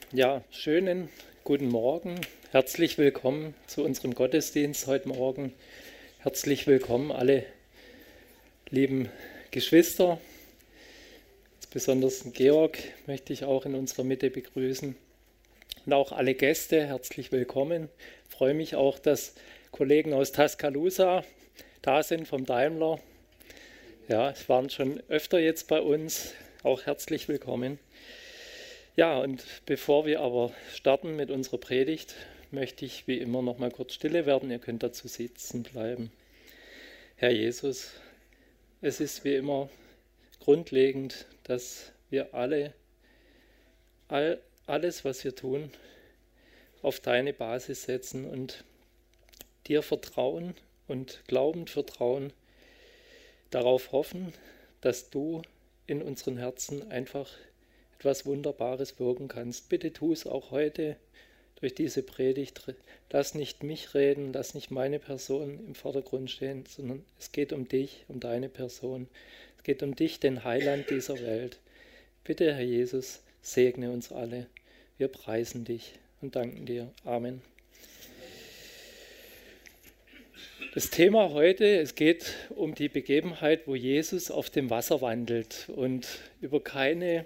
Ja, schönen guten Morgen. Herzlich willkommen zu unserem Gottesdienst heute Morgen. Herzlich willkommen alle lieben Geschwister. Besonders Georg möchte ich auch in unserer Mitte begrüßen. Und auch alle Gäste, herzlich willkommen. Ich freue mich auch, dass Kollegen aus Tuscaloosa da sind vom Daimler. Ja, es waren schon öfter jetzt bei uns. Auch herzlich willkommen. Ja, und bevor wir aber starten mit unserer Predigt, möchte ich wie immer noch mal kurz stille werden. Ihr könnt dazu sitzen bleiben. Herr Jesus, es ist wie immer grundlegend, dass wir alles, was wir tun, auf deine Basis setzen und dir vertrauen und glaubend vertrauen, darauf hoffen, dass du in unseren Herzen einfach etwas Wunderbares wirken kannst. Bitte tu es auch heute durch diese Predigt. Lass nicht mich reden, lass nicht meine Person im Vordergrund stehen, sondern es geht um dich, um deine Person. Es geht um dich, den Heiland dieser Welt. Bitte, Herr Jesus, segne uns alle. Wir preisen dich und danken dir. Amen. Das Thema heute, es geht um die Begebenheit, wo Jesus auf dem Wasser wandelt. Und über keine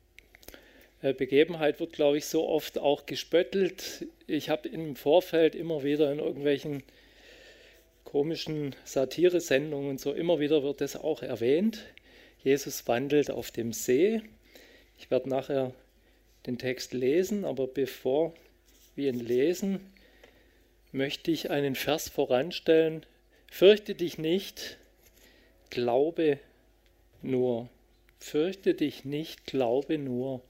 Begebenheit wird, glaube ich, so oft auch gespöttelt. Ich habe im Vorfeld immer wieder in irgendwelchen komischen Satiresendungen und so, immer wieder wird das auch erwähnt. Jesus wandelt auf dem See. Ich werde nachher den Text lesen, aber bevor wir ihn lesen, möchte ich einen Vers voranstellen. Fürchte dich nicht, glaube nur. Fürchte dich nicht, glaube nur.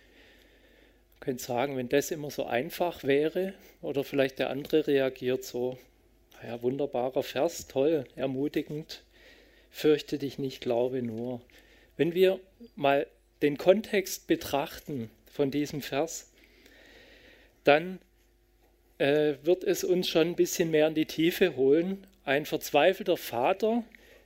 Ihr könnt sagen, wenn das immer so einfach wäre, oder vielleicht der andere reagiert so, naja, wunderbarer Vers, toll, ermutigend, fürchte dich nicht, glaube nur. Wenn wir mal den Kontext betrachten von diesem Vers, dann wird es uns schon ein bisschen mehr in die Tiefe holen. Ein verzweifelter Vater,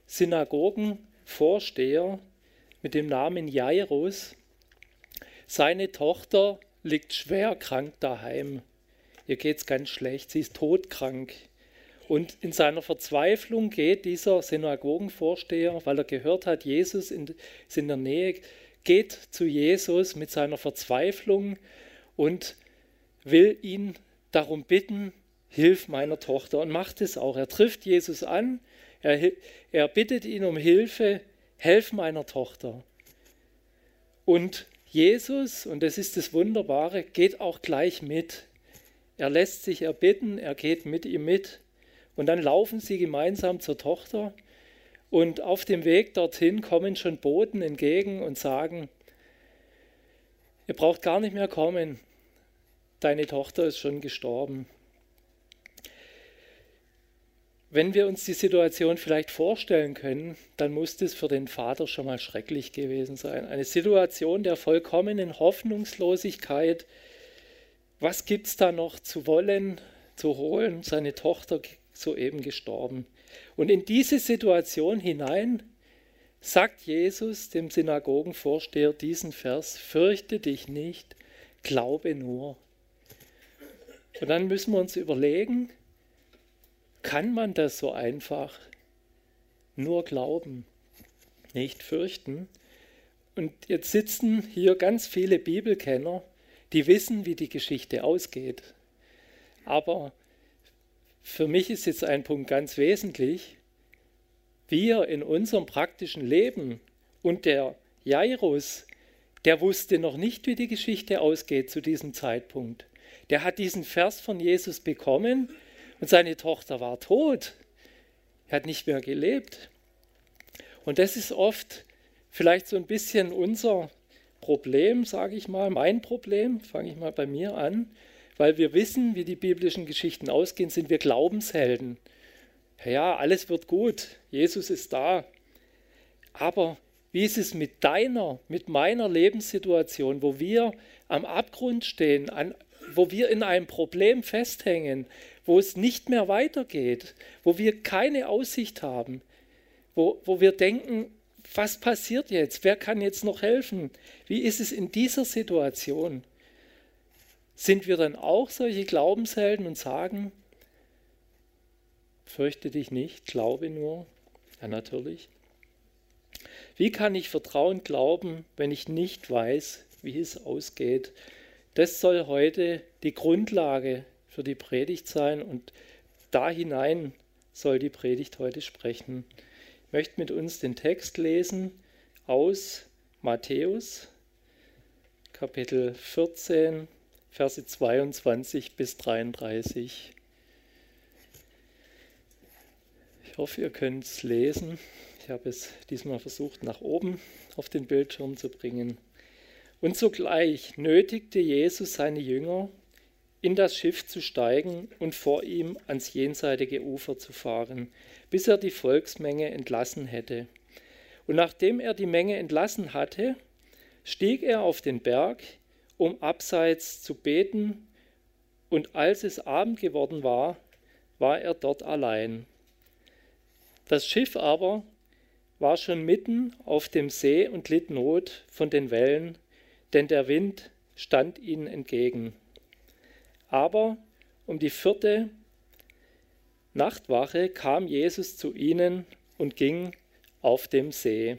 Synagogenvorsteher mit dem Namen Jairus, seine Tochter liegt schwer krank daheim. Ihr geht es ganz schlecht, sie ist todkrank. Und in seiner Verzweiflung geht dieser Synagogenvorsteher, weil er gehört hat, Jesus ist in der Nähe, geht zu Jesus mit seiner Verzweiflung und will ihn darum bitten, hilf meiner Tochter, und macht es auch. Er trifft Jesus an, er bittet ihn um Hilfe, helf meiner Tochter. Und Jesus, und das ist das Wunderbare, geht auch gleich mit. Er lässt sich erbitten, er geht mit ihm mit. Und dann laufen sie gemeinsam zur Tochter. Und auf dem Weg dorthin kommen schon Boten entgegen und sagen, ihr braucht gar nicht mehr kommen, deine Tochter ist schon gestorben. Wenn wir uns die Situation vielleicht vorstellen können, dann muss das für den Vater schon mal schrecklich gewesen sein. Eine Situation der vollkommenen Hoffnungslosigkeit. Was gibt es da noch zu wollen, zu holen? Seine Tochter soeben gestorben. Und in diese Situation hinein sagt Jesus dem Synagogenvorsteher diesen Vers, fürchte dich nicht, glaube nur. Und dann müssen wir uns überlegen, kann man das so einfach nur glauben, nicht fürchten? Und jetzt sitzen hier ganz viele Bibelkenner, die wissen, wie die Geschichte ausgeht. Aber für mich ist jetzt ein Punkt ganz wesentlich. Wir in unserem praktischen Leben und der Jairus, der wusste noch nicht, wie die Geschichte ausgeht zu diesem Zeitpunkt. Der hat diesen Vers von Jesus bekommen und seine Tochter war tot. Er hat nicht mehr gelebt. Und das ist oft vielleicht so ein bisschen unser Problem, sage ich mal, mein Problem, fange ich mal bei mir an, weil wir wissen, wie die biblischen Geschichten ausgehen, sind wir Glaubenshelden. Ja, alles wird gut, Jesus ist da. Aber wie ist es mit meiner Lebenssituation, wo wir am Abgrund stehen, wo wir in einem Problem festhängen, wo es nicht mehr weitergeht, wo wir keine Aussicht haben, wo wir denken, was passiert jetzt? Wer kann jetzt noch helfen? Wie ist es in dieser Situation? Sind wir dann auch solche Glaubenshelden und sagen, fürchte dich nicht, glaube nur? Ja, natürlich. Wie kann ich vertrauend glauben, wenn ich nicht weiß, wie es ausgeht? Das soll heute die Grundlage für die Predigt sein und da hinein soll die Predigt heute sprechen. Ich möchte mit uns den Text lesen aus Matthäus, Kapitel 14, Verse 22 bis 33. Ich hoffe, ihr könnt es lesen. Ich habe es diesmal versucht, nach oben auf den Bildschirm zu bringen. Und sogleich nötigte Jesus seine Jünger, in das Schiff zu steigen und vor ihm ans jenseitige Ufer zu fahren, bis er die Volksmenge entlassen hätte. Und nachdem er die Menge entlassen hatte, stieg er auf den Berg, um abseits zu beten, und als es Abend geworden war, war er dort allein. Das Schiff aber war schon mitten auf dem See und litt Not von den Wellen, denn der Wind stand ihnen entgegen. Aber um die 4. Nachtwache kam Jesus zu ihnen und ging auf dem See.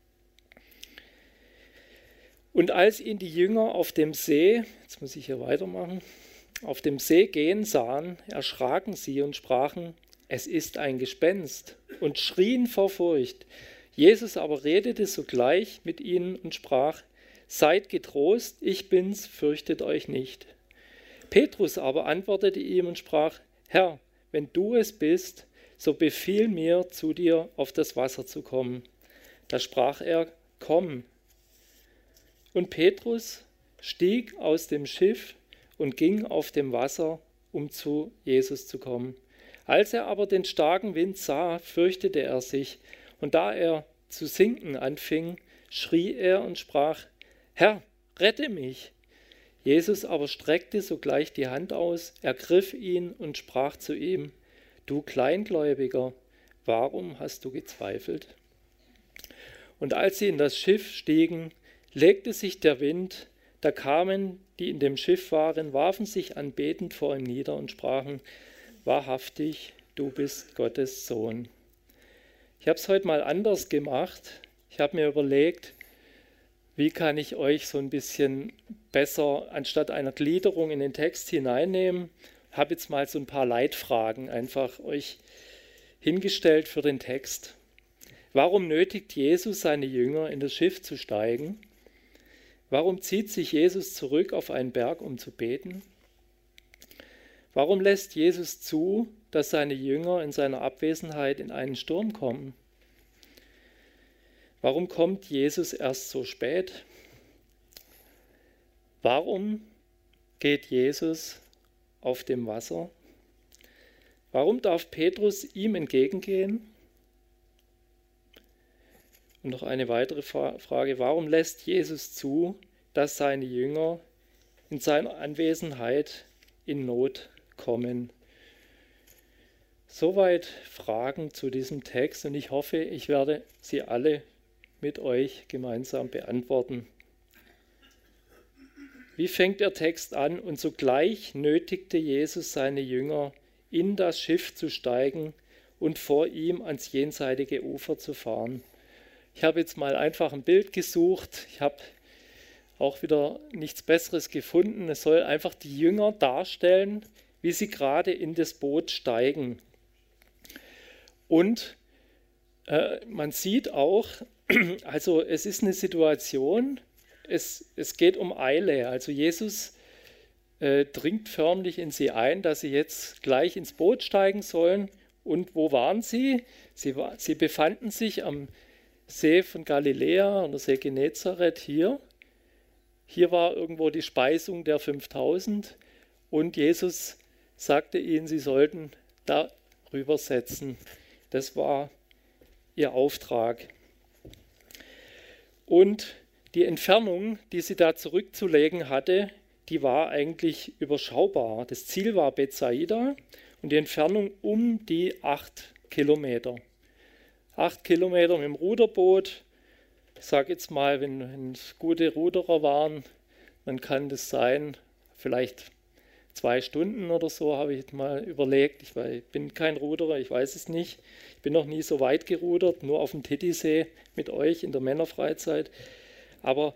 Und als ihn die Jünger auf dem See, jetzt muss ich hier weitermachen, auf dem See gehen sahen, erschraken sie und sprachen, es ist ein Gespenst, und schrien vor Furcht. Jesus aber redete sogleich mit ihnen und sprach, seid getrost, ich bin's, fürchtet euch nicht. Petrus aber antwortete ihm und sprach, Herr, wenn du es bist, so befiehl mir, zu dir auf das Wasser zu kommen. Da sprach er, komm. Und Petrus stieg aus dem Schiff und ging auf dem Wasser, um zu Jesus zu kommen. Als er aber den starken Wind sah, fürchtete er sich, und da er zu sinken anfing, schrie er und sprach, Herr, rette mich! Jesus aber streckte sogleich die Hand aus, ergriff ihn und sprach zu ihm, du Kleingläubiger, warum hast du gezweifelt? Und als sie in das Schiff stiegen, legte sich der Wind, da kamen, die in dem Schiff waren, warfen sich anbetend vor ihm nieder und sprachen, wahrhaftig, du bist Gottes Sohn. Ich habe es heute mal anders gemacht. Ich habe mir überlegt, wie kann ich euch so ein bisschen besser anstatt einer Gliederung in den Text hineinnehmen. Ich habe jetzt mal so ein paar Leitfragen einfach euch hingestellt für den Text. Warum nötigt Jesus seine Jünger, in das Schiff zu steigen? Warum zieht sich Jesus zurück auf einen Berg, um zu beten? Warum lässt Jesus zu, dass seine Jünger in seiner Abwesenheit in einen Sturm kommen? Warum kommt Jesus erst so spät? Warum geht Jesus auf dem Wasser? Warum darf Petrus ihm entgegengehen? Und noch eine weitere Frage, warum lässt Jesus zu, dass seine Jünger in seiner Anwesenheit in Not kommen? Soweit Fragen zu diesem Text und ich hoffe, ich werde sie alle mit euch gemeinsam beantworten. Wie fängt der Text an? Und sogleich nötigte Jesus seine Jünger, in das Schiff zu steigen und vor ihm ans jenseitige Ufer zu fahren. Ich habe jetzt mal einfach ein Bild gesucht. Ich habe auch wieder nichts Besseres gefunden. Es soll einfach die Jünger darstellen, wie sie gerade in das Boot steigen. Und man sieht auch, also es ist eine Situation, es geht um Eile. Also Jesus dringt förmlich in sie ein, dass sie jetzt gleich ins Boot steigen sollen. Und wo waren sie? Sie befanden sich am See von Galiläa oder See Genezareth hier. Hier war irgendwo die Speisung der 5000 und Jesus sagte ihnen, sie sollten da rübersetzen. Das war ihr Auftrag. Und die Entfernung, die sie da zurückzulegen hatte, die war eigentlich überschaubar. Das Ziel war Bethsaida und die Entfernung um die 8 Kilometer. 8 Kilometer mit dem Ruderboot. Ich sage jetzt mal, wenn es gute Ruderer waren, dann kann das sein vielleicht 2 Stunden oder so, habe ich mal überlegt. Ich bin kein Ruderer, ich weiß es nicht. Ich bin noch nie so weit gerudert, nur auf dem Titisee mit euch in der Männerfreizeit. Aber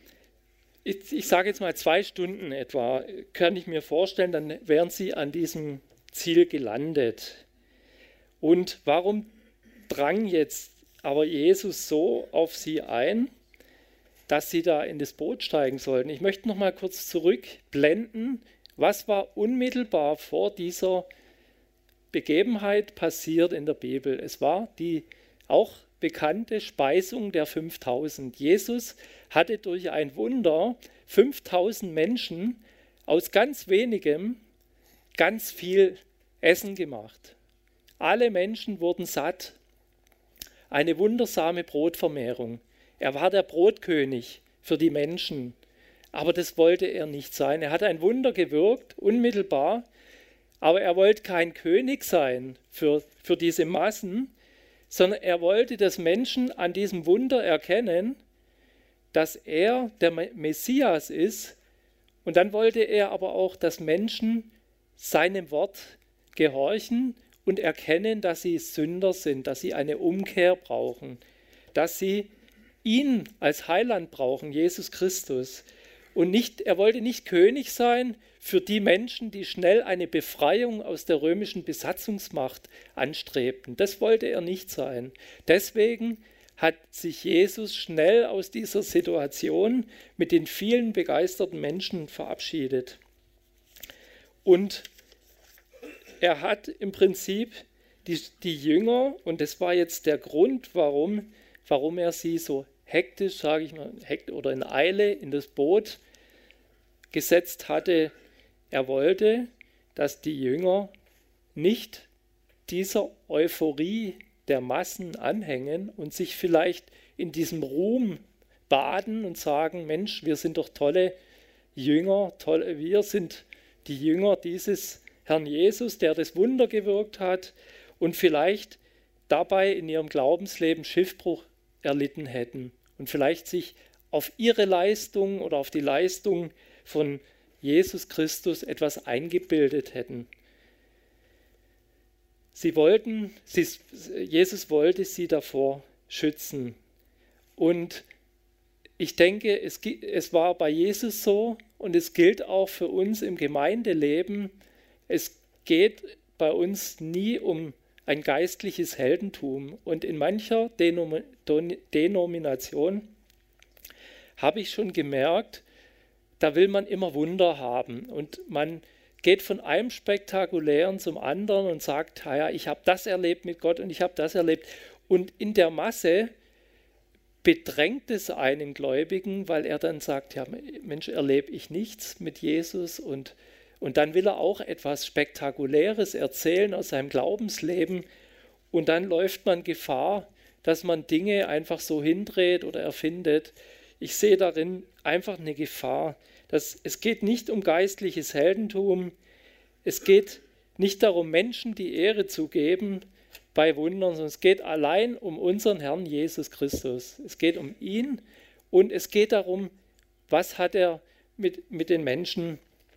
ich sage jetzt mal 2 Stunden etwa, kann ich mir vorstellen, dann wären sie an diesem Ziel gelandet. Und warum drang jetzt aber Jesus so auf sie ein, dass sie da in das Boot steigen sollten? Ich möchte noch mal kurz zurückblenden. Was war unmittelbar vor dieser Begebenheit passiert in der Bibel? Es war die auch bekannte Speisung der 5000. Jesus hatte durch ein Wunder 5000 Menschen aus ganz wenigem ganz viel Essen gemacht. Alle Menschen wurden satt. Eine wundersame Brotvermehrung. Er war der Brotkönig für die Menschen. Aber das wollte er nicht sein. Er hat ein Wunder gewirkt, unmittelbar. Aber er wollte kein König sein für diese Massen, sondern er wollte, dass Menschen an diesem Wunder erkennen, dass er der Messias ist. Und dann wollte er aber auch, dass Menschen seinem Wort gehorchen und erkennen, dass sie Sünder sind, dass sie eine Umkehr brauchen, dass sie ihn als Heiland brauchen, Jesus Christus. Und er wollte nicht König sein für die Menschen, die schnell eine Befreiung aus der römischen Besatzungsmacht anstrebten. Das wollte er nicht sein. Deswegen hat sich Jesus schnell aus dieser Situation mit den vielen begeisterten Menschen verabschiedet. Und er hat im Prinzip die Jünger, und das war jetzt der Grund, warum er sie so hektisch, sage ich mal, oder in Eile in das Boot gesetzt hatte. Er wollte, dass die Jünger nicht dieser Euphorie der Massen anhängen und sich vielleicht in diesem Ruhm baden und sagen, Mensch, wir sind doch tolle Jünger, wir sind die Jünger dieses Herrn Jesus, der das Wunder gewirkt hat und vielleicht dabei in ihrem Glaubensleben Schiffbruch erlitten hätten und vielleicht sich auf ihre Leistung oder auf die Leistung von Jesus Christus etwas eingebildet hätten. Jesus wollte sie davor schützen. Und ich denke, es war bei Jesus so und es gilt auch für uns im Gemeindeleben. Es geht bei uns nie um ein geistliches Heldentum. Und in mancher Denomination habe ich schon gemerkt, da will man immer Wunder haben. Und man geht von einem Spektakulären zum anderen und sagt, ja, ich habe das erlebt mit Gott und ich habe das erlebt. Und in der Masse bedrängt es einen Gläubigen, weil er dann sagt, ja Mensch, erlebe ich nichts mit Jesus. Und dann will er auch etwas Spektakuläres erzählen aus seinem Glaubensleben. Und dann läuft man Gefahr, dass man Dinge einfach so hindreht oder erfindet. Ich sehe darin einfach eine Gefahr. Es geht nicht um geistliches Heldentum. Es geht nicht darum, Menschen die Ehre zu geben bei Wundern, sondern es geht allein um unseren Herrn Jesus Christus. Es geht um ihn und es geht darum, was hat er mit den Menschen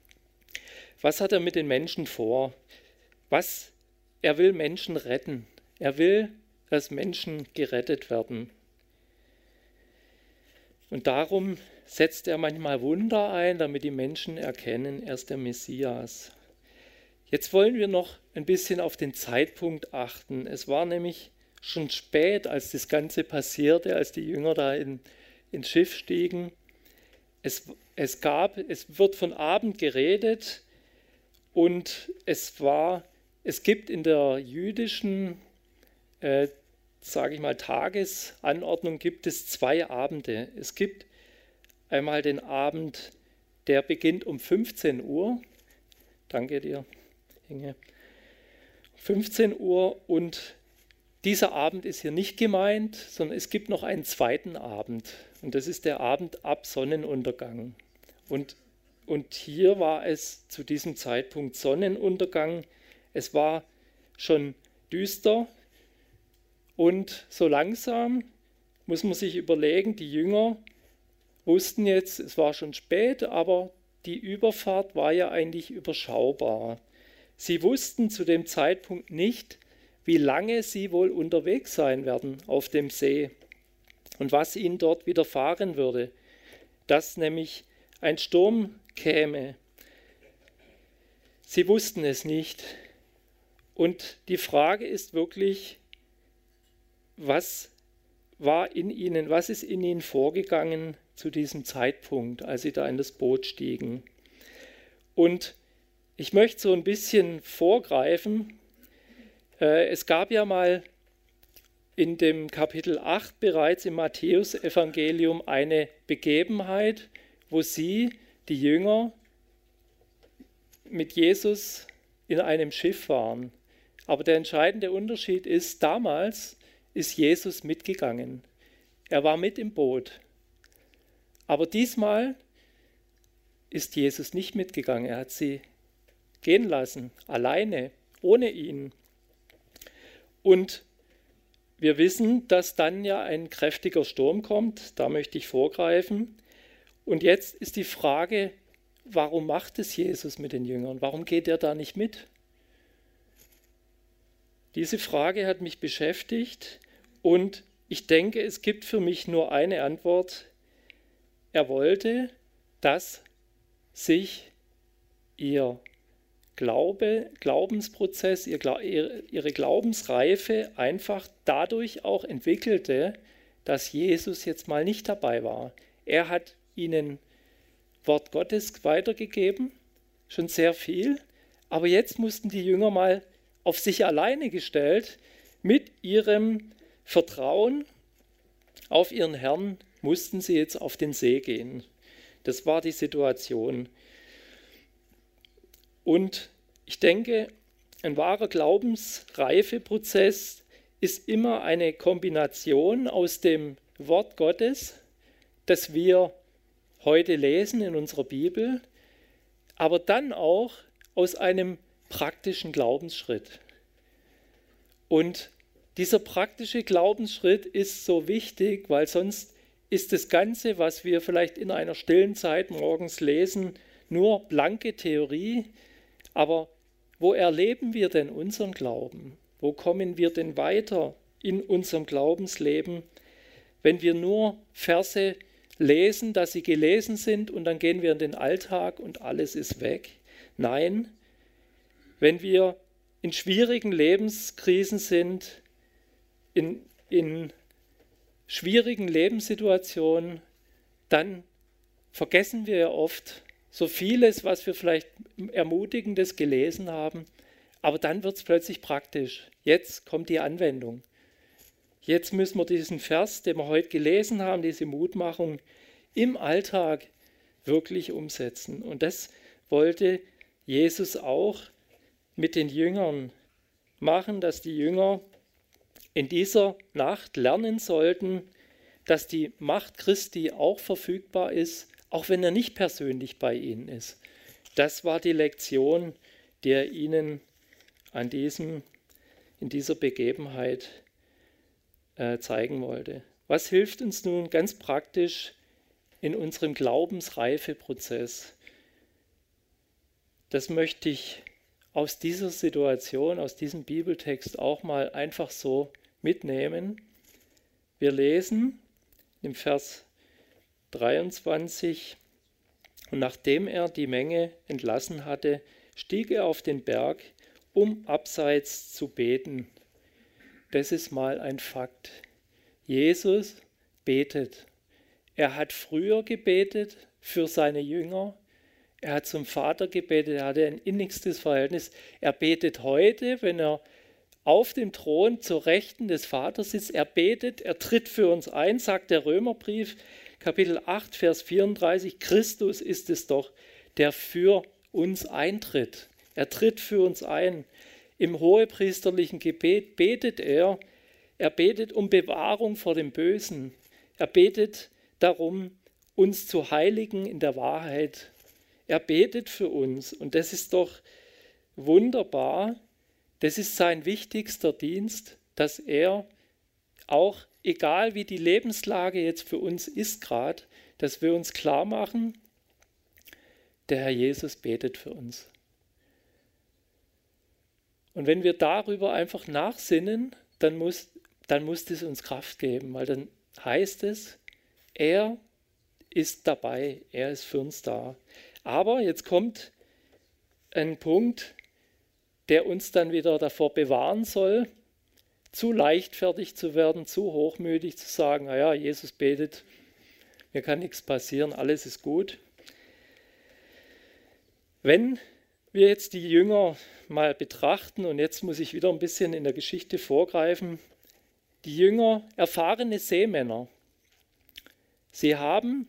vor? Er will Menschen retten. Er will, dass Menschen gerettet werden. Und darum setzt er manchmal Wunder ein, damit die Menschen erkennen, er ist der Messias. Jetzt wollen wir noch ein bisschen auf den Zeitpunkt achten. Es war nämlich schon spät, als das Ganze passierte, als die Jünger da ins Schiff stiegen. Es wird von Abend geredet und es gibt in der jüdischen, Tagesanordnung gibt es 2 Abende. Es gibt einmal den Abend, der beginnt um 15 Uhr. Danke dir, Inge. 15 Uhr und dieser Abend ist hier nicht gemeint, sondern es gibt noch einen zweiten Abend. Und das ist der Abend ab Sonnenuntergang. Und hier war es zu diesem Zeitpunkt Sonnenuntergang. Es war schon düster. Und so langsam muss man sich überlegen, die Jünger wussten jetzt, es war schon spät, aber die Überfahrt war ja eigentlich überschaubar. Sie wussten zu dem Zeitpunkt nicht, wie lange sie wohl unterwegs sein werden auf dem See und was ihnen dort widerfahren würde, dass nämlich ein Sturm käme. Sie wussten es nicht. Und die Frage ist wirklich, was ist in ihnen vorgegangen zu diesem Zeitpunkt, als sie da in das Boot stiegen? Und ich möchte so ein bisschen vorgreifen. Es gab ja mal in dem Kapitel 8 bereits im Matthäusevangelium eine Begebenheit, wo die Jünger, mit Jesus in einem Schiff waren. Aber der entscheidende Unterschied ist, damals ist Jesus mitgegangen. Er war mit im Boot. Aber diesmal ist Jesus nicht mitgegangen. Er hat sie gehen lassen, alleine, ohne ihn. Und wir wissen, dass dann ja ein kräftiger Sturm kommt. Da möchte ich vorgreifen. Und jetzt ist die Frage, warum macht es Jesus mit den Jüngern? Warum geht er da nicht mit? Diese Frage hat mich beschäftigt und ich denke, es gibt für mich nur eine Antwort. Er wollte, dass sich ihr Glaubensprozess, ihre Glaubensreife einfach dadurch auch entwickelte, dass Jesus jetzt mal nicht dabei war. Er hat ihnen Wort Gottes weitergegeben, schon sehr viel, aber jetzt mussten die Jünger mal auf sich alleine gestellt, mit ihrem Vertrauen auf ihren Herrn mussten sie jetzt auf den See gehen. Das war die Situation. Und ich denke, ein wahrer Glaubensreifeprozess ist immer eine Kombination aus dem Wort Gottes, das wir heute lesen in unserer Bibel, aber dann auch aus einem praktischen Glaubensschritt. Und dieser praktische Glaubensschritt ist so wichtig, weil sonst ist das Ganze, was wir vielleicht in einer stillen Zeit morgens lesen, nur blanke Theorie. Aber wo erleben wir denn unseren Glauben? Wo kommen wir denn weiter in unserem Glaubensleben, wenn wir nur Verse lesen, dass sie gelesen sind und dann gehen wir in den Alltag und alles ist weg? Nein, wenn wir in schwierigen Lebenskrisen sind, in schwierigen Lebenssituationen, dann vergessen wir ja oft so vieles, was wir vielleicht Ermutigendes gelesen haben, aber dann wird es plötzlich praktisch. Jetzt kommt die Anwendung. Jetzt müssen wir diesen Vers, den wir heute gelesen haben, diese Mutmachung im Alltag wirklich umsetzen. Und das wollte Jesus auch mit den Jüngern machen, dass die Jünger in dieser Nacht lernen sollten, dass die Macht Christi auch verfügbar ist, auch wenn er nicht persönlich bei ihnen ist. Das war die Lektion, die er ihnen in dieser Begebenheit zeigen wollte. Was hilft uns nun ganz praktisch in unserem Glaubensreifeprozess? Das möchte ich aus dieser Situation, aus diesem Bibeltext auch mal einfach so mitnehmen. Wir lesen im Vers 23, und nachdem er die Menge entlassen hatte, stieg er auf den Berg, um abseits zu beten. Das ist mal ein Fakt. Jesus betet. Er hat früher gebetet für seine Jünger. Er hat zum Vater gebetet. Er hatte ein innigstes Verhältnis. Er betet heute, wenn er auf dem Thron zur Rechten des Vaters sitzt. Er betet, er tritt für uns ein, sagt der Römerbrief, Kapitel 8, Vers 34. Christus ist es doch, der für uns eintritt. Er tritt für uns ein. Im hohepriesterlichen Gebet betet er. Er betet um Bewahrung vor dem Bösen. Er betet darum, uns zu heiligen in der Wahrheit. Er betet für uns und das ist doch wunderbar. Das ist sein wichtigster Dienst, dass er auch, egal wie die Lebenslage jetzt für uns ist gerade, dass wir uns klar machen, der Herr Jesus betet für uns. Und wenn wir darüber einfach nachsinnen, dann muss es uns Kraft geben, weil dann heißt es, er ist dabei, er ist für uns da. Aber jetzt kommt ein Punkt, der uns dann wieder davor bewahren soll, zu leichtfertig zu werden, zu hochmütig zu sagen, naja, Jesus betet, mir kann nichts passieren, alles ist gut. Wenn wir jetzt die Jünger mal betrachten, und jetzt muss ich wieder ein bisschen in der Geschichte vorgreifen, die Jünger, erfahrene Seemänner, sie haben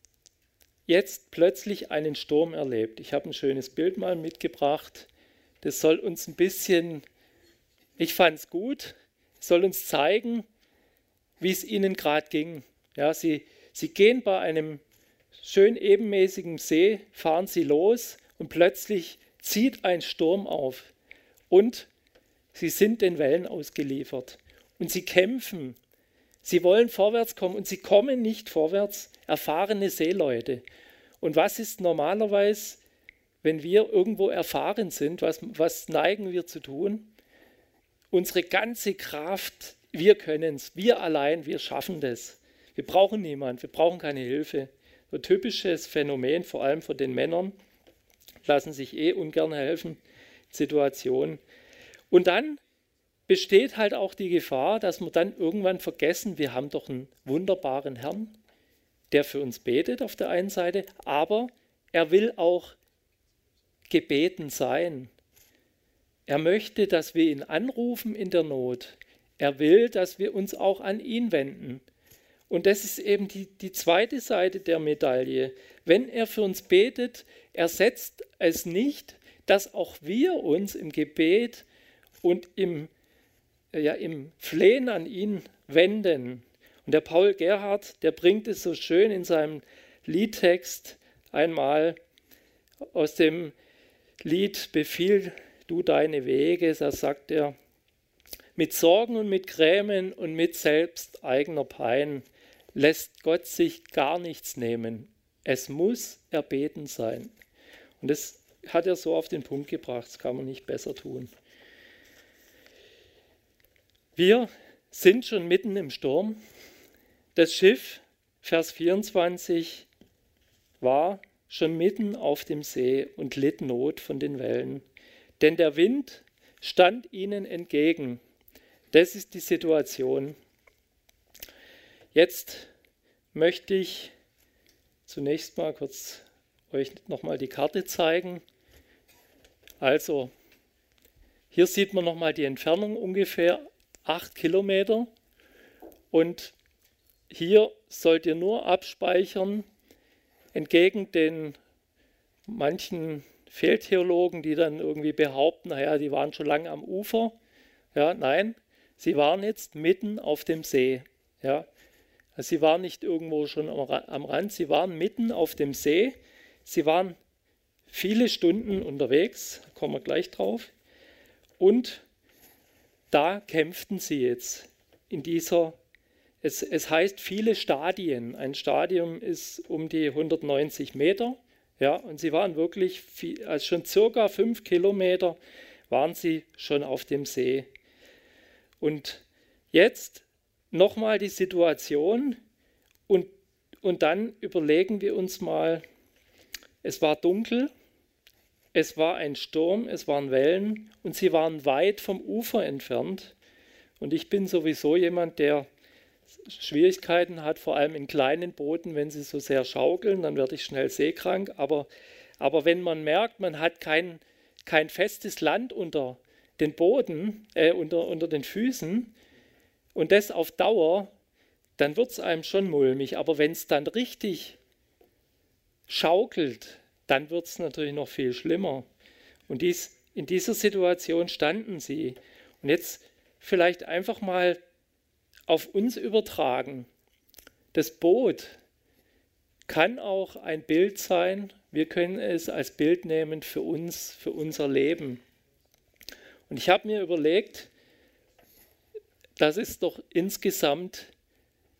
jetzt plötzlich einen Sturm erlebt. Ich habe ein schönes Bild mal mitgebracht. Das soll uns ein bisschen, ich fand es gut, soll uns zeigen, wie es ihnen gerade ging. Ja, sie gehen bei einem schön ebenmäßigen See, fahren sie los und plötzlich zieht ein Sturm auf und sie sind den Wellen ausgeliefert und sie kämpfen. Sie wollen vorwärts kommen und sie kommen nicht vorwärts, erfahrene Seeleute. Und was ist normalerweise, wenn wir irgendwo erfahren sind, was neigen wir zu tun? Unsere ganze Kraft, wir können es, wir allein, wir schaffen das. Wir brauchen niemanden, wir brauchen keine Hilfe. So ein typisches Phänomen, vor allem von den Männern, lassen sich ungern helfen, Situationen. Und dann besteht halt auch die Gefahr, dass wir dann irgendwann vergessen, wir haben doch einen wunderbaren Herrn, der für uns betet auf der einen Seite, aber er will auch gebeten sein. Er möchte, dass wir ihn anrufen in der Not. Er will, dass wir uns auch an ihn wenden. Und das ist eben die zweite Seite der Medaille. Wenn er für uns betet, ersetzt es nicht, dass auch wir uns im Gebet und im Flehen an ihn wenden. Und der Paul Gerhardt, der bringt es so schön in seinem Liedtext einmal aus dem Lied Befiehl du deine Wege, da sagt er, mit Sorgen und mit Grämen und mit selbst eigener Pein lässt Gott sich gar nichts nehmen. Es muss erbeten sein. Und das hat er so auf den Punkt gebracht, das kann man nicht besser tun. Wir sind schon mitten im Sturm. Das Schiff, Vers 24, war schon mitten auf dem See und litt Not von den Wellen. Denn der Wind stand ihnen entgegen. Das ist die Situation. Jetzt möchte ich zunächst mal kurz euch nochmal die Karte zeigen. Also, hier sieht man nochmal die Entfernung ungefähr 8 Kilometer. Und hier sollt ihr nur abspeichern, entgegen den manchen Fehltheologen, die dann irgendwie behaupten, naja, die waren schon lange am Ufer. Ja, nein, sie waren jetzt mitten auf dem See. Ja, also sie waren nicht irgendwo schon am Rand, sie waren mitten auf dem See. Sie waren viele Stunden unterwegs, da kommen wir gleich drauf. Und da kämpften sie jetzt in dieser, es heißt viele Stadien. Ein Stadium ist um die 190 Meter. Ja, und sie waren wirklich, also schon circa 5 Kilometer waren sie schon auf dem See. Und jetzt nochmal die Situation und dann überlegen wir uns mal, es war dunkel, es war ein Sturm, es waren Wellen und sie waren weit vom Ufer entfernt. Und ich bin sowieso jemand, der Schwierigkeiten hat, vor allem in kleinen Booten, wenn sie so sehr schaukeln, dann werde ich schnell seekrank. Aber wenn man merkt, man hat kein festes Land unter den Boden, unter den Füßen und das auf Dauer, dann wird es einem schon mulmig. Aber wenn es dann richtig schaukelt, dann wird es natürlich noch viel schlimmer. Und in dieser Situation standen sie. Und jetzt vielleicht einfach mal auf uns übertragen. Das Boot kann auch ein Bild sein. Wir können es als Bild nehmen für uns, für unser Leben. Und ich habe mir überlegt, dass es doch insgesamt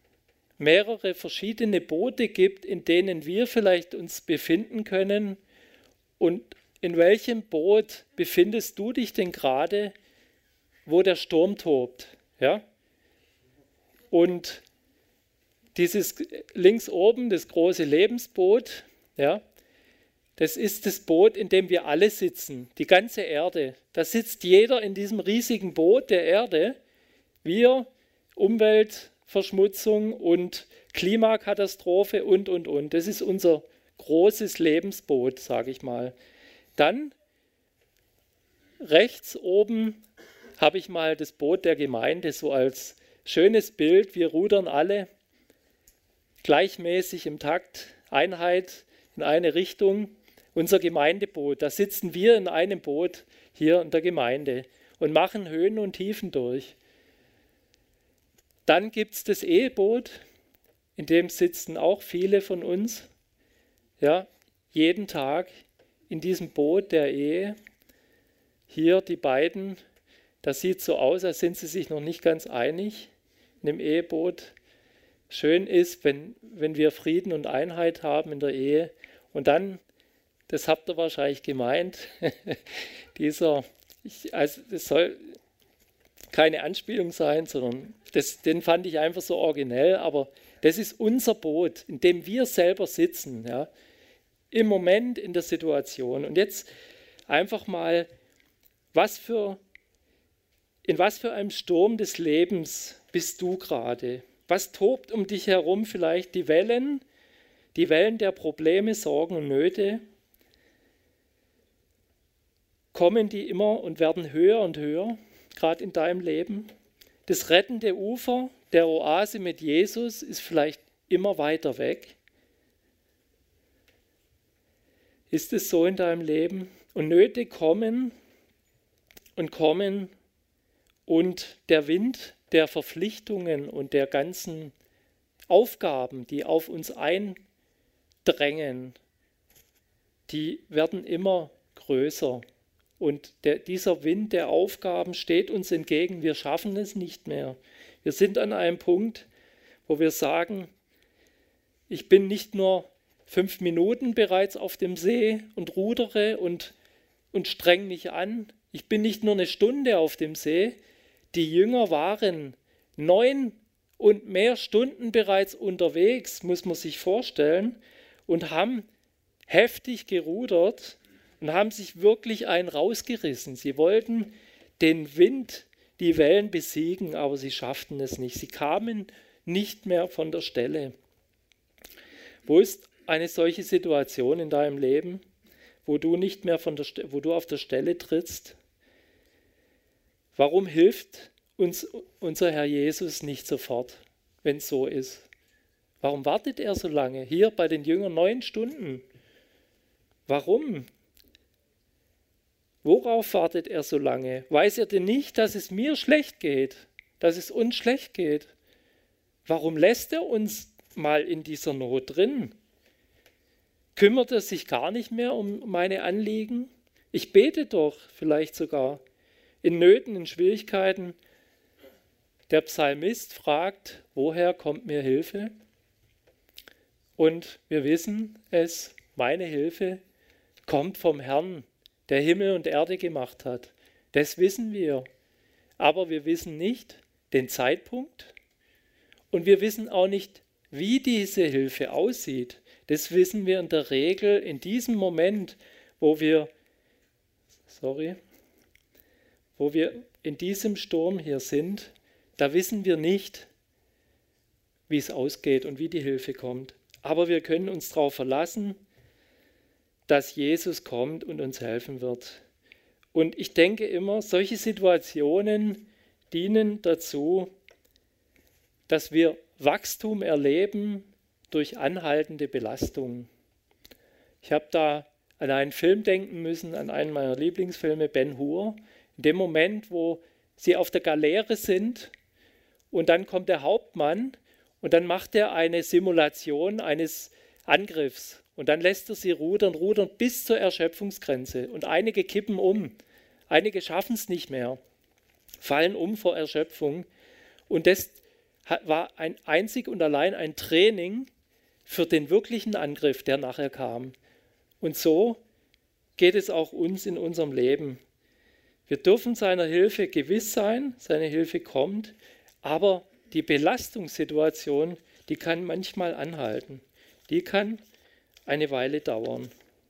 mehrere verschiedene Boote gibt, in denen wir vielleicht uns befinden können Und in welchem Boot befindest du dich denn gerade, wo der Sturm tobt? Ja? Und dieses links oben, das große Lebensboot, ja, das ist das Boot, in dem wir alle sitzen, die ganze Erde. Da sitzt jeder in diesem riesigen Boot der Erde. Wir, Umweltverschmutzung und Klimakatastrophe und. Das ist unser großes Lebensboot, sage ich mal. Dann rechts oben habe ich mal das Boot der Gemeinde, so als schönes Bild. Wir rudern alle gleichmäßig im Takt, Einheit in eine Richtung. Unser Gemeindeboot, da sitzen wir in einem Boot hier in der Gemeinde und machen Höhen und Tiefen durch. Dann gibt es das Eheboot, in dem sitzen auch viele von uns, ja, jeden Tag in diesem Boot der Ehe. Hier die beiden, das sieht so aus, als sind sie sich noch nicht ganz einig in dem Eheboot. Schön ist, wenn wir Frieden und Einheit haben in der Ehe. Und dann, das habt ihr wahrscheinlich gemeint, das soll keine Anspielung sein, sondern den fand ich einfach so originell, aber das ist unser Boot, in dem wir selber sitzen, ja, im Moment in der Situation. Und jetzt einfach mal, in was für einem Sturm des Lebens bist du gerade? Was tobt um dich herum vielleicht? Die Wellen der Probleme, Sorgen und Nöte, kommen die immer und werden höher und höher, gerade in deinem Leben? Das rettende Ufer der Oase mit Jesus ist vielleicht immer weiter weg. Ist es so in deinem Leben? Und Nöte kommen und kommen und der Wind der Verpflichtungen und der ganzen Aufgaben, die auf uns eindrängen, die werden immer größer. Und dieser Wind der Aufgaben steht uns entgegen. Wir schaffen es nicht mehr. Wir sind an einem Punkt, wo wir sagen, ich bin nicht nur 5 Minuten bereits auf dem See und rudere und streng mich an. Ich bin nicht nur eine Stunde auf dem See. Die Jünger waren 9 und mehr Stunden bereits unterwegs, muss man sich vorstellen, und haben heftig gerudert und haben sich wirklich einen rausgerissen. Sie wollten den Wind, die Wellen besiegen, aber sie schafften es nicht. Sie kamen nicht mehr von der Stelle. Wo ist eine solche Situation in deinem Leben, wo du nicht mehr wo du auf der Stelle trittst? Warum hilft uns unser Herr Jesus nicht sofort, wenn es so ist? Warum wartet er so lange? Hier bei den Jüngern 9 Stunden. Warum? Worauf wartet er so lange? Weiß er denn nicht, dass es mir schlecht geht, dass es uns schlecht geht? Warum lässt er uns mal in dieser Not drin? Kümmert er sich gar nicht mehr um meine Anliegen? Ich bete doch vielleicht sogar. In Nöten, in Schwierigkeiten. Der Psalmist fragt, woher kommt mir Hilfe? Und wir wissen es, meine Hilfe kommt vom Herrn, der Himmel und Erde gemacht hat. Das wissen wir. Aber wir wissen nicht den Zeitpunkt und wir wissen auch nicht, wie diese Hilfe aussieht. Das wissen wir in der Regel in diesem Moment, wo wir in diesem Sturm hier sind, da wissen wir nicht, wie es ausgeht und wie die Hilfe kommt. Aber wir können uns darauf verlassen, dass Jesus kommt und uns helfen wird. Und ich denke immer, solche Situationen dienen dazu, dass wir Wachstum erleben durch anhaltende Belastung. Ich habe da an einen Film denken müssen, an einen meiner Lieblingsfilme, Ben Hur. In dem Moment, wo sie auf der Galeere sind und dann kommt der Hauptmann und dann macht er eine Simulation eines Angriffs und dann lässt er sie rudern bis zur Erschöpfungsgrenze und einige kippen um, einige schaffen es nicht mehr, fallen um vor Erschöpfung und das war einzig und allein ein Training für den wirklichen Angriff, der nachher kam. Und so geht es auch uns in unserem Leben. Wir dürfen seiner Hilfe gewiss sein, seine Hilfe kommt, aber die Belastungssituation, die kann manchmal anhalten. Die kann eine Weile dauern.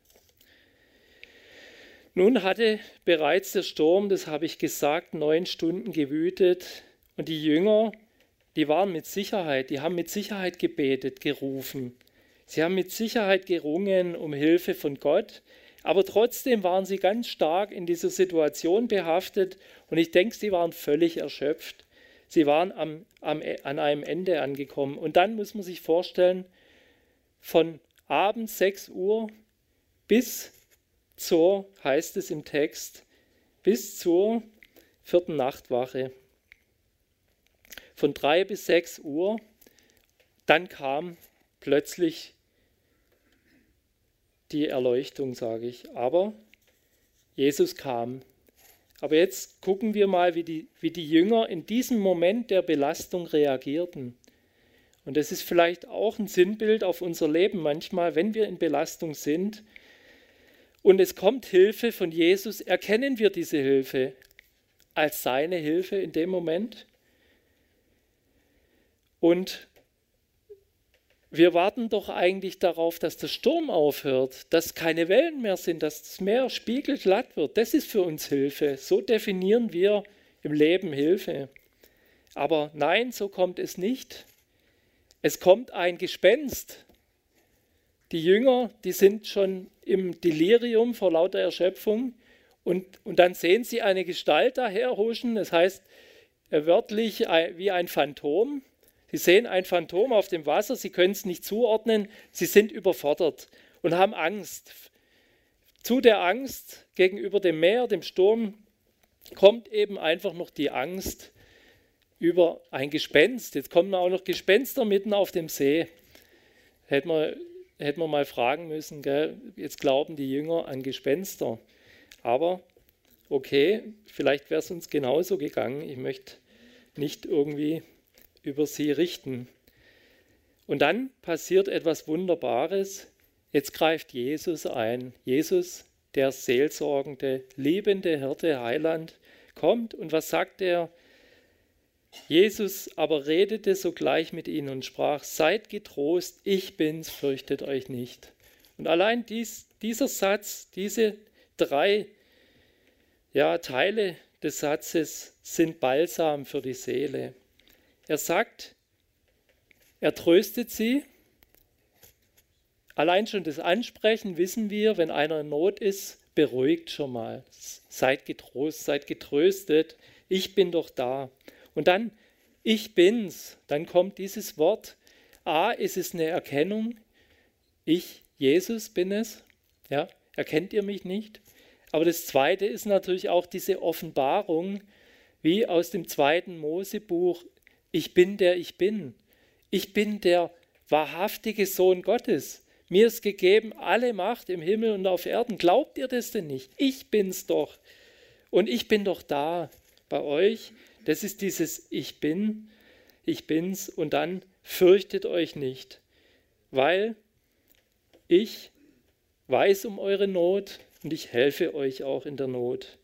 Nun hatte bereits der Sturm, das habe ich gesagt, 9 Stunden gewütet und die Jünger, die haben mit Sicherheit gebetet, gerufen. Sie haben mit Sicherheit gerungen um Hilfe von Gott, aber trotzdem waren sie ganz stark in dieser Situation behaftet und ich denke, sie waren völlig erschöpft. Sie waren an einem Ende angekommen. Und dann muss man sich vorstellen, von abends 6 Uhr bis zur, heißt es im Text, bis zur 4. Nachtwache. Von 3 bis 6 Uhr, dann kam plötzlich die Erleuchtung, sage ich. Aber Jesus kam. Aber jetzt gucken wir mal, wie die Jünger in diesem Moment der Belastung reagierten. Und das ist vielleicht auch ein Sinnbild auf unser Leben manchmal, wenn wir in Belastung sind und es kommt Hilfe von Jesus, erkennen wir diese Hilfe als seine Hilfe in dem Moment. Und wir warten doch eigentlich darauf, dass der Sturm aufhört, dass keine Wellen mehr sind, dass das Meer spiegelglatt wird. Das ist für uns Hilfe. So definieren wir im Leben Hilfe. Aber nein, so kommt es nicht. Es kommt ein Gespenst. Die Jünger, die sind schon im Delirium vor lauter Erschöpfung und dann sehen sie eine Gestalt daherhuschen, das heißt wörtlich wie ein Phantom. Sie sehen ein Phantom auf dem Wasser, sie können es nicht zuordnen, sie sind überfordert und haben Angst. Zu der Angst gegenüber dem Meer, dem Sturm, kommt eben einfach noch die Angst über ein Gespenst. Jetzt kommen auch noch Gespenster mitten auf dem See. Hätten wir mal fragen müssen, gell? Jetzt glauben die Jünger an Gespenster. Aber okay, vielleicht wäre es uns genauso gegangen. Ich möchte nicht irgendwie über sie richten. Und dann passiert etwas Wunderbares. Jetzt greift Jesus ein. Jesus, der seelsorgende, liebende Hirte, Heiland, kommt und was sagt er? Jesus aber redete sogleich mit ihnen und sprach, seid getrost, ich bin's, fürchtet euch nicht. Und allein dieser Satz, diese 3 Teile des Satzes sind Balsam für die Seele. Er sagt, er tröstet sie. Allein schon das Ansprechen wissen wir, wenn einer in Not ist, beruhigt schon mal. Seid getrost, seid getröstet, ich bin doch da. Und dann, ich bin's, dann kommt dieses Wort. Es ist eine Erkennung. Ich, Jesus, bin es. Ja, erkennt ihr mich nicht? Aber das Zweite ist natürlich auch diese Offenbarung, wie aus dem 2. Mosebuch. Ich bin der ich bin. Ich bin der wahrhaftige Sohn Gottes. Mir ist gegeben alle Macht im Himmel und auf Erden. Glaubt ihr das denn nicht? Ich bin's doch. Und ich bin doch da bei euch. Das ist dieses Ich bin, ich bin's. Und dann fürchtet euch nicht, weil ich weiß um eure Not und ich helfe euch auch in der Not.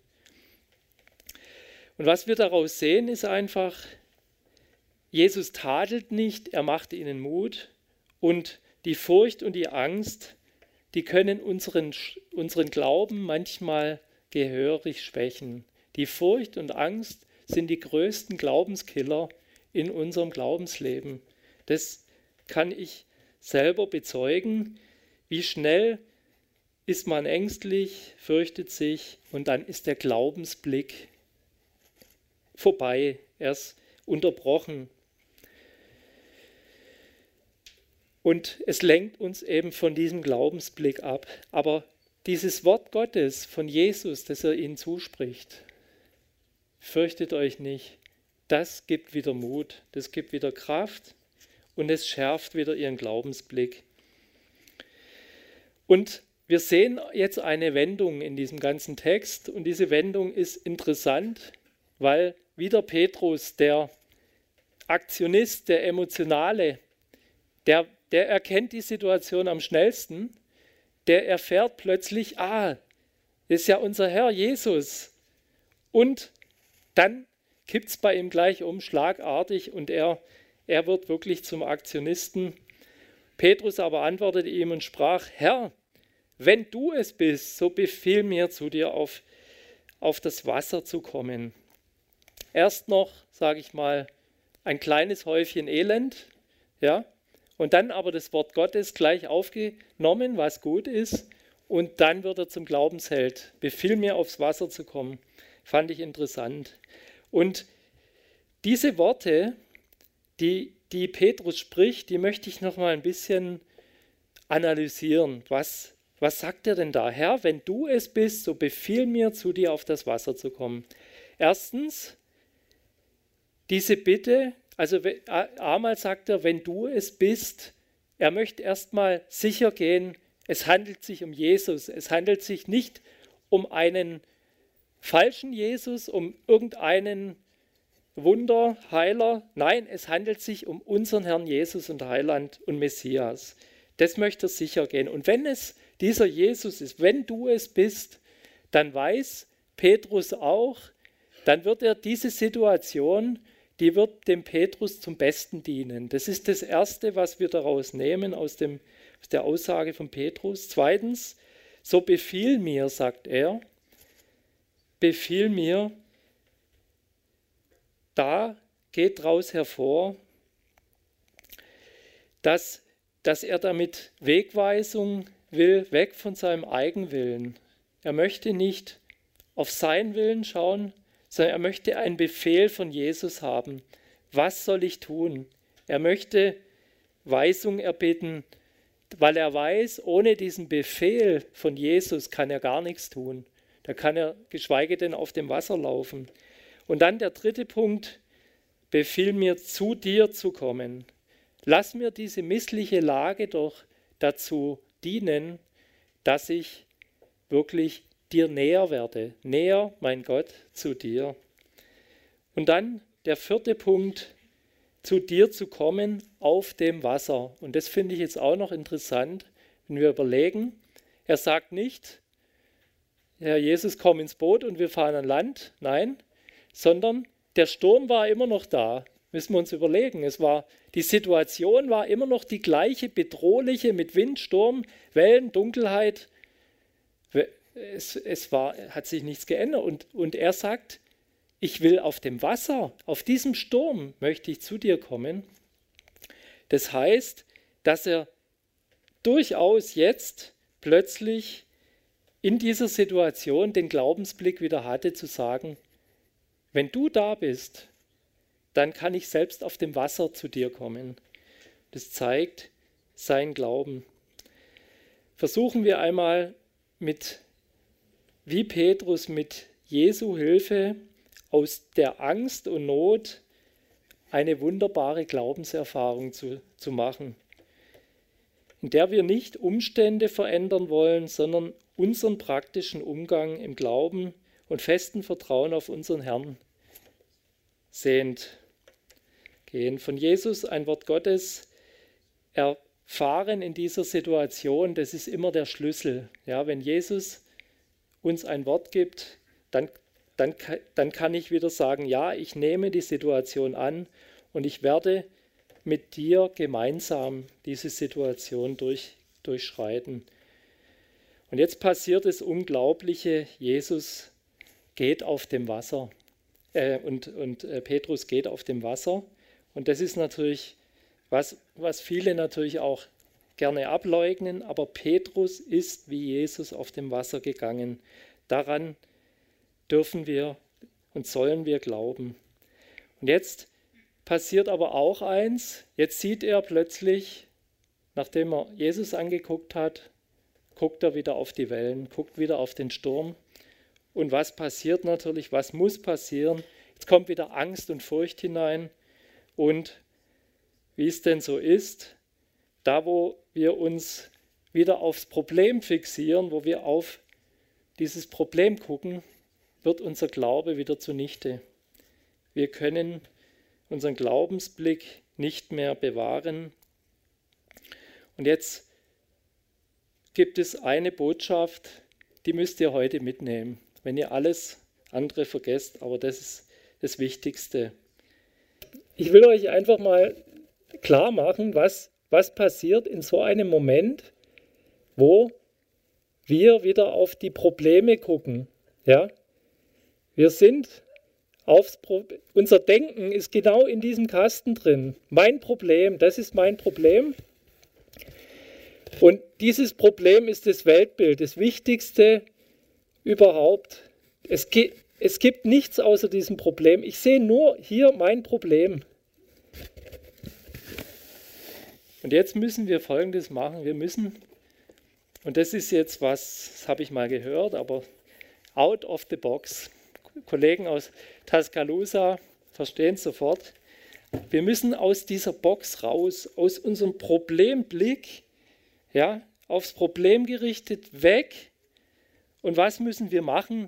Und was wir daraus sehen, ist einfach, Jesus tadelt nicht, er macht ihnen Mut und die Furcht und die Angst, die können unseren Glauben manchmal gehörig schwächen. Die Furcht und Angst sind die größten Glaubenskiller in unserem Glaubensleben. Das kann ich selber bezeugen. Wie schnell ist man ängstlich, fürchtet sich und dann ist der Glaubensblick vorbei, er ist unterbrochen. Und es lenkt uns eben von diesem Glaubensblick ab. Aber dieses Wort Gottes von Jesus, das er ihnen zuspricht, fürchtet euch nicht, das gibt wieder Mut, das gibt wieder Kraft und es schärft wieder ihren Glaubensblick. Und wir sehen jetzt eine Wendung in diesem ganzen Text und diese Wendung ist interessant, weil wieder Petrus, der Aktionist, der Emotionale, der erkennt die Situation am schnellsten, der erfährt plötzlich, Das ist ja unser Herr Jesus. Und dann kippt es bei ihm gleich um, schlagartig, und er wird wirklich zum Aktionisten. Petrus aber antwortete ihm und sprach: Herr, wenn du es bist, so befiehl mir, zu dir auf das Wasser zu kommen. Erst noch, sage ich mal, ein kleines Häufchen Elend, ja, und dann aber das Wort Gottes gleich aufgenommen, was gut ist, und dann wird er zum Glaubensheld. Befiehl mir, aufs Wasser zu kommen. Fand ich interessant. Und diese Worte, die Petrus spricht, die möchte ich noch mal ein bisschen analysieren. Was sagt er denn da? Herr, wenn du es bist, so befiehl mir, zu dir auf das Wasser zu kommen. Erstens, diese Bitte, also einmal sagt er, wenn du es bist, er möchte erstmal sicher gehen, es handelt sich um Jesus. Es handelt sich nicht um einen falschen Jesus, um irgendeinen Wunderheiler. Nein, es handelt sich um unseren Herrn Jesus und Heiland und Messias. Das möchte er sicher gehen. Und wenn es dieser Jesus ist, wenn du es bist, dann weiß Petrus auch, dann wird er diese Situation, die wird dem Petrus zum Besten dienen. Das ist das Erste, was wir daraus nehmen aus der Aussage von Petrus. Zweitens, so befiehl mir, sagt er, befiehl mir. Da geht daraus hervor, dass er damit Wegweisung will, weg von seinem Eigenwillen. Er möchte nicht auf seinen Willen schauen, sondern er möchte einen Befehl von Jesus haben. Was soll ich tun? Er möchte Weisung erbitten, weil er weiß, ohne diesen Befehl von Jesus kann er gar nichts tun. Da kann er geschweige denn auf dem Wasser laufen. Und dann der dritte Punkt: Befiehl mir, zu dir zu kommen. Lass mir diese missliche Lage doch dazu dienen, dass ich wirklich dir näher werde. Näher, mein Gott, zu dir. Und dann der vierte Punkt: zu dir zu kommen auf dem Wasser. Und das finde ich jetzt auch noch interessant, wenn wir überlegen. Er sagt nicht, Herr Jesus, komm ins Boot und wir fahren an Land. Nein, sondern der Sturm war immer noch da. Müssen wir uns überlegen. Die Situation war immer noch die gleiche, bedrohliche, mit Wind, Sturm, Wellen, Dunkelheit. Hat sich nichts geändert. Und er sagt, ich will auf dem Wasser, auf diesem Sturm möchte ich zu dir kommen. Das heißt, dass er durchaus jetzt plötzlich in dieser Situation den Glaubensblick wieder hatte, zu sagen, wenn du da bist, dann kann ich selbst auf dem Wasser zu dir kommen. Das zeigt sein Glauben. Versuchen wir einmal wie Petrus mit Jesu Hilfe aus der Angst und Not eine wunderbare Glaubenserfahrung zu machen, in der wir nicht Umstände verändern wollen, sondern unseren praktischen Umgang im Glauben und festen Vertrauen auf unseren Herrn sehend gehen. Von Jesus ein Wort Gottes erfahren in dieser Situation, das ist immer der Schlüssel. Ja, wenn Jesus uns ein Wort gibt, dann kann ich wieder sagen, ja, ich nehme die Situation an und ich werde mit dir gemeinsam diese Situation durchschreiten. Und jetzt passiert das Unglaubliche, Jesus geht auf dem Wasser und Petrus geht auf dem Wasser. Und das ist natürlich was viele natürlich auch gerne ableugnen, aber Petrus ist wie Jesus auf dem Wasser gegangen. Daran dürfen wir und sollen wir glauben. Und jetzt passiert aber auch eins. Jetzt sieht er plötzlich, nachdem er Jesus angeguckt hat, guckt er wieder auf die Wellen, guckt wieder auf den Sturm. Und was passiert natürlich? Was muss passieren? Jetzt kommt wieder Angst und Furcht hinein. Und wie es denn so ist, da wo wir uns wieder aufs Problem fixieren, wo wir auf dieses Problem gucken, wird unser Glaube wieder zunichte. Wir können unseren Glaubensblick nicht mehr bewahren. Und jetzt gibt es eine Botschaft, die müsst ihr heute mitnehmen, wenn ihr alles andere vergesst, aber das ist das Wichtigste. Ich will euch einfach mal klar machen, was passiert in so einem Moment, wo wir wieder auf die Probleme gucken. Ja? Wir sind unser Denken ist genau in diesem Kasten drin. Mein Problem, das ist mein Problem. Und dieses Problem ist das Weltbild, das Wichtigste überhaupt. Es gibt nichts außer diesem Problem. Ich sehe nur hier mein Problem. Und jetzt müssen wir Folgendes machen. Wir müssen, und das ist jetzt was, das habe ich mal gehört, aber out of the box. Kollegen aus Tuscaloosa verstehen es sofort. Wir müssen aus dieser Box raus, aus unserem Problemblick, ja, aufs Problem gerichtet, weg. Und was müssen wir machen?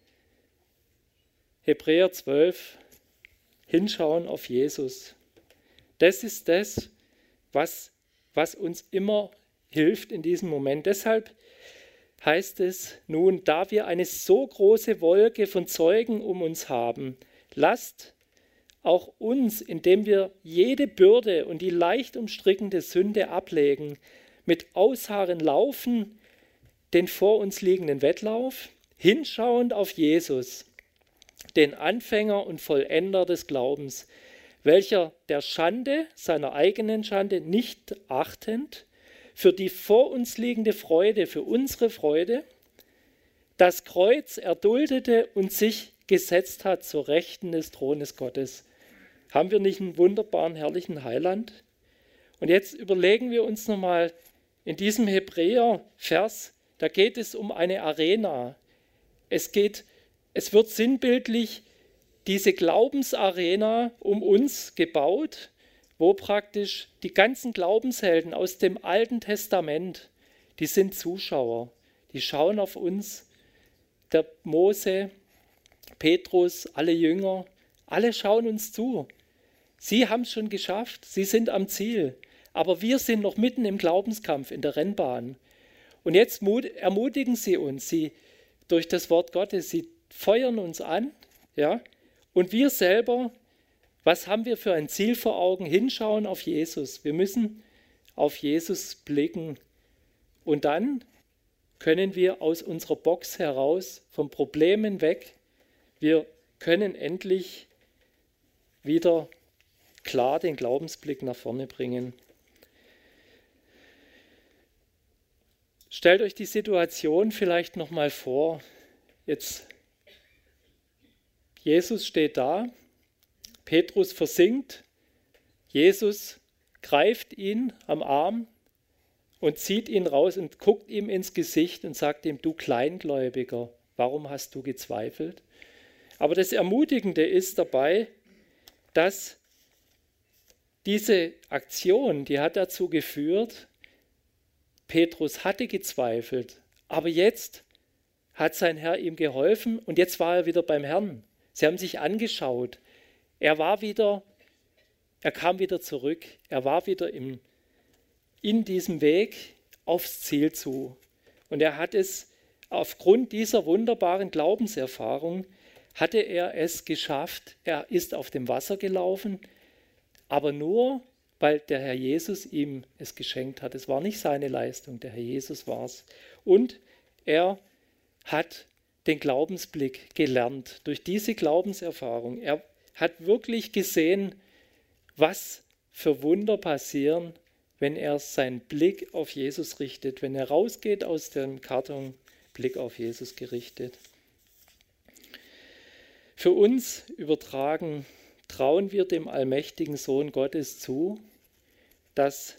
Hebräer 12, hinschauen auf Jesus. Das ist das, was uns immer hilft in diesem Moment. Deshalb heißt es nun, da wir eine so große Wolke von Zeugen um uns haben, lasst auch uns, indem wir jede Bürde und die leicht umstrickende Sünde ablegen, mit Ausharren laufen, den vor uns liegenden Wettlauf, hinschauend auf Jesus, den Anfänger und Vollender des Glaubens, welcher der Schande, seiner eigenen Schande, nicht achtend, für die vor uns liegende Freude, für unsere Freude, das Kreuz erduldete und sich gesetzt hat zur Rechten des Thrones Gottes. Haben wir nicht einen wunderbaren, herrlichen Heiland? Und jetzt überlegen wir uns nochmal in diesem Hebräer-Vers, da geht es um eine Arena. Es wird sinnbildlich diese Glaubensarena um uns gebaut, wo praktisch die ganzen Glaubenshelden aus dem Alten Testament, die sind Zuschauer, die schauen auf uns. Der Mose, Petrus, alle Jünger, alle schauen uns zu. Sie haben es schon geschafft, sie sind am Ziel, aber wir sind noch mitten im Glaubenskampf, in der Rennbahn. Und jetzt ermutigen sie uns, sie durch das Wort Gottes, sie feuern uns an, ja, und wir selber, was haben wir für ein Ziel vor Augen? Hinschauen auf Jesus. Wir müssen auf Jesus blicken. Und dann können wir aus unserer Box heraus, von Problemen weg, wir können endlich wieder klar den Glaubensblick nach vorne bringen. Stellt euch die Situation vielleicht nochmal vor. Jetzt, Jesus steht da. Petrus versinkt, Jesus greift ihn am Arm und zieht ihn raus und guckt ihm ins Gesicht und sagt ihm, du Kleingläubiger, warum hast du gezweifelt? Aber das Ermutigende ist dabei, dass diese Aktion, die hat dazu geführt, Petrus hatte gezweifelt, aber jetzt hat sein Herr ihm geholfen und jetzt war er wieder beim Herrn. Sie haben sich angeschaut. Er kam wieder zurück. Er war wieder in diesem Weg aufs Ziel zu. Und er hat es, aufgrund dieser wunderbaren Glaubenserfahrung, hatte er es geschafft. Er ist auf dem Wasser gelaufen, aber nur, weil der Herr Jesus ihm es geschenkt hat. Es war nicht seine Leistung, der Herr Jesus war es. Und er hat den Glaubensblick gelernt durch diese Glaubenserfahrung. Er hat wirklich gesehen, was für Wunder passieren, wenn er seinen Blick auf Jesus richtet, wenn er rausgeht aus dem Karton, Blick auf Jesus gerichtet. Für uns übertragen, trauen wir dem allmächtigen Sohn Gottes zu, dass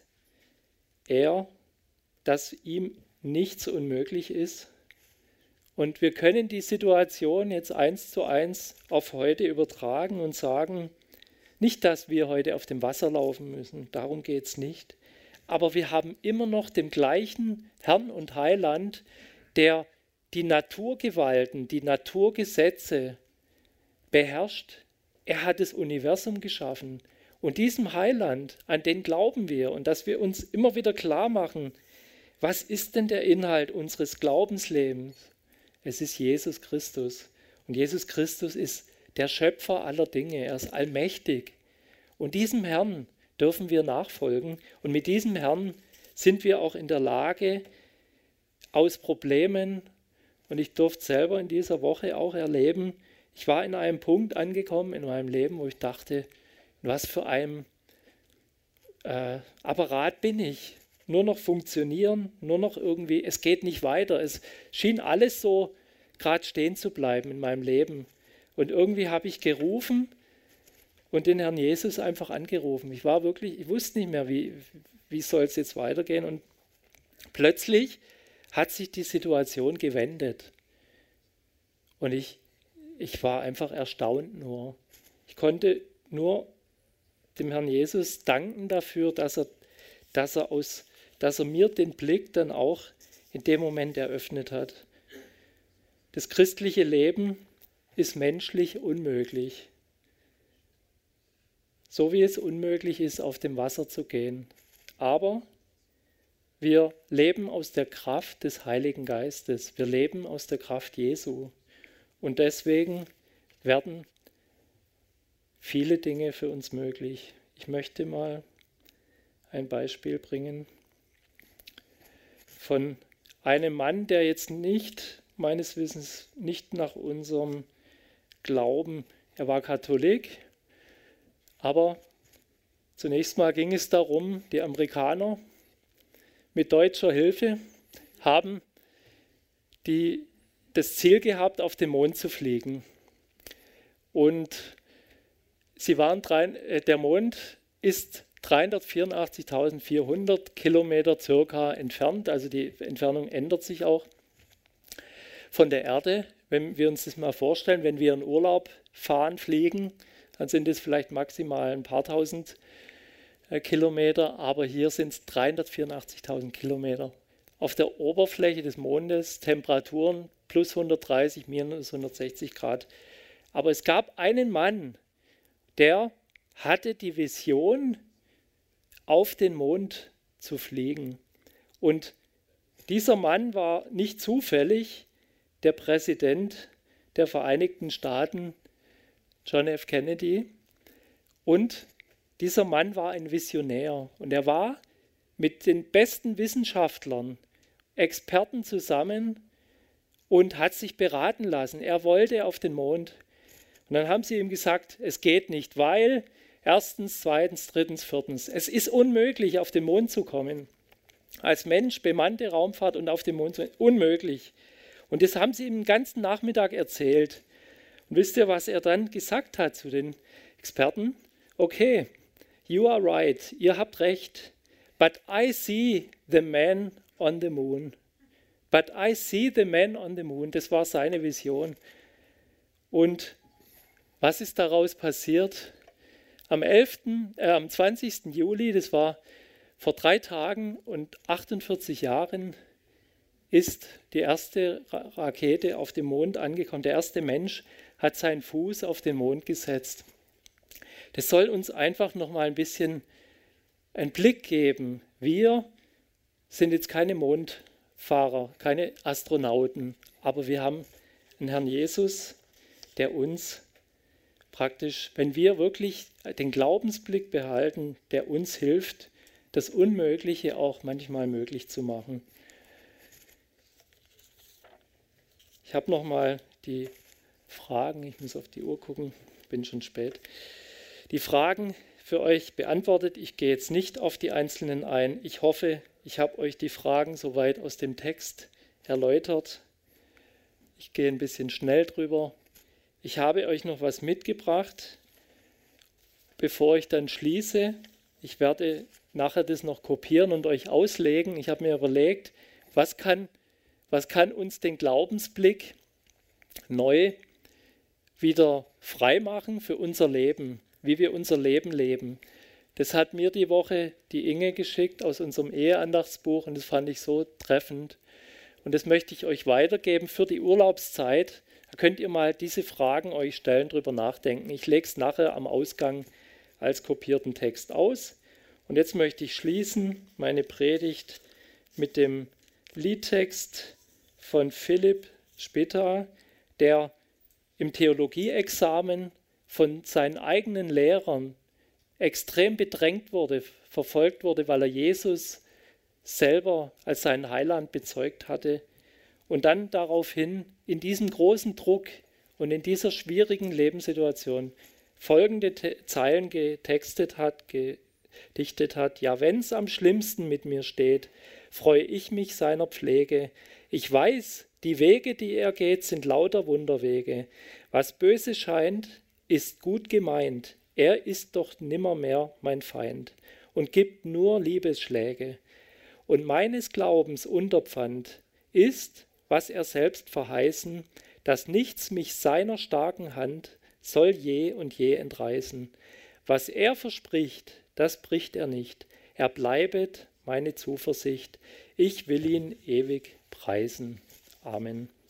ihm nichts unmöglich ist. Und wir können die Situation jetzt 1:1 auf heute übertragen und sagen, nicht, dass wir heute auf dem Wasser laufen müssen, darum geht es nicht. Aber wir haben immer noch den gleichen Herrn und Heiland, der die Naturgewalten, die Naturgesetze beherrscht. Er hat das Universum geschaffen. Und diesem Heiland, an den glauben wir. Und dass wir uns immer wieder klar machen, was ist denn der Inhalt unseres Glaubenslebens? Es ist Jesus Christus. Und Jesus Christus ist der Schöpfer aller Dinge. Er ist allmächtig. Und diesem Herrn dürfen wir nachfolgen. Und mit diesem Herrn sind wir auch in der Lage, aus Problemen, und ich durfte selber in dieser Woche auch erleben, ich war in einem Punkt angekommen in meinem Leben, wo ich dachte, in was für einem Apparat bin ich? Nur noch funktionieren, nur noch irgendwie, es geht nicht weiter. Es schien alles so gerade stehen zu bleiben in meinem Leben. Und irgendwie habe ich gerufen und den Herrn Jesus einfach angerufen. Ich wusste nicht mehr, wie soll es jetzt weitergehen. Und plötzlich hat sich die Situation gewendet. Und ich war einfach erstaunt nur. Ich konnte nur dem Herrn Jesus danken dafür, dass er mir den Blick dann auch in dem Moment eröffnet hat. Das christliche Leben ist menschlich unmöglich. So wie es unmöglich ist, auf dem Wasser zu gehen. Aber wir leben aus der Kraft des Heiligen Geistes. Wir leben aus der Kraft Jesu. Und deswegen werden viele Dinge für uns möglich. Ich möchte mal ein Beispiel bringen von einem Mann, der jetzt meines Wissens nicht nach unserem Glauben, er war Katholik, aber zunächst mal ging es darum, die Amerikaner mit deutscher Hilfe haben das Ziel gehabt, auf den Mond zu fliegen. Und der Mond ist 384.400 Kilometer circa entfernt, also die Entfernung ändert sich auch von der Erde. Wenn wir uns das mal vorstellen, wenn wir in Urlaub fahren, fliegen, dann sind es vielleicht maximal ein paar tausend Kilometer, aber hier sind es 384.000 Kilometer. Auf der Oberfläche des Mondes Temperaturen plus 130, minus 160 Grad. Aber es gab einen Mann, der hatte die Vision, auf den Mond zu fliegen. Und dieser Mann war nicht zufällig der Präsident der Vereinigten Staaten, John F. Kennedy. Und dieser Mann war ein Visionär. Und er war mit den besten Wissenschaftlern, Experten zusammen und hat sich beraten lassen. Er wollte auf den Mond. Und dann haben sie ihm gesagt, es geht nicht, weil erstens, zweitens, drittens, viertens, es ist unmöglich, auf den Mond zu kommen. Als Mensch bemannte Raumfahrt und auf den Mond zu kommen, unmöglich. Und das haben sie ihm den ganzen Nachmittag erzählt. Und wisst ihr, was er dann gesagt hat zu den Experten? Okay, you are right, ihr habt recht, but I see the man on the moon. But I see the man on the moon. Das war seine Vision. Und was ist daraus passiert? Am 20. Juli, das war vor 3 Tagen und 48 Jahren, ist die erste Rakete auf dem Mond angekommen. Der erste Mensch hat seinen Fuß auf den Mond gesetzt. Das soll uns einfach noch mal ein bisschen einen Blick geben. Wir sind jetzt keine Mondfahrer, keine Astronauten, aber wir haben einen Herrn Jesus, der uns praktisch, wenn wir wirklich den Glaubensblick behalten, der uns hilft, das Unmögliche auch manchmal möglich zu machen. Ich habe noch mal die Fragen, ich muss auf die Uhr gucken, bin schon spät. Die Fragen für euch beantwortet. Ich gehe jetzt nicht auf die einzelnen ein. Ich hoffe, ich habe euch die Fragen soweit aus dem Text erläutert. Ich gehe ein bisschen schnell drüber. Ich habe euch noch was mitgebracht, bevor ich dann schließe. Ich werde nachher das noch kopieren und euch auslegen. Ich habe mir überlegt, was kann uns den Glaubensblick neu wieder freimachen für unser Leben, wie wir unser Leben leben. Das hat mir die Woche die Inge geschickt aus unserem Eheandachtsbuch und das fand ich so treffend. Und das möchte ich euch weitergeben für die Urlaubszeit. Da könnt ihr mal diese Fragen euch stellen, drüber nachdenken. Ich lege es nachher am Ausgang als kopierten Text aus. Und jetzt möchte ich schließen meine Predigt mit dem Liedtext von Philipp Spitta, der im Theologieexamen von seinen eigenen Lehrern extrem bedrängt wurde, verfolgt wurde, weil er Jesus selber als seinen Heiland bezeugt hatte und dann daraufhin in diesem großen Druck und in dieser schwierigen Lebenssituation folgende Zeilen gedichtet hat: Ja, wenn es am schlimmsten mit mir steht, freue ich mich seiner Pflege. Ich weiß, die Wege, die er geht, sind lauter Wunderwege. Was böse scheint, ist gut gemeint. Er ist doch nimmermehr mein Feind und gibt nur Liebesschläge. Und meines Glaubens Unterpfand ist, was er selbst verheißen, dass nichts mich seiner starken Hand soll je und je entreißen. Was er verspricht, das bricht er nicht. Er bleibet meine Zuversicht. Ich will ihn ewig preisen. Amen.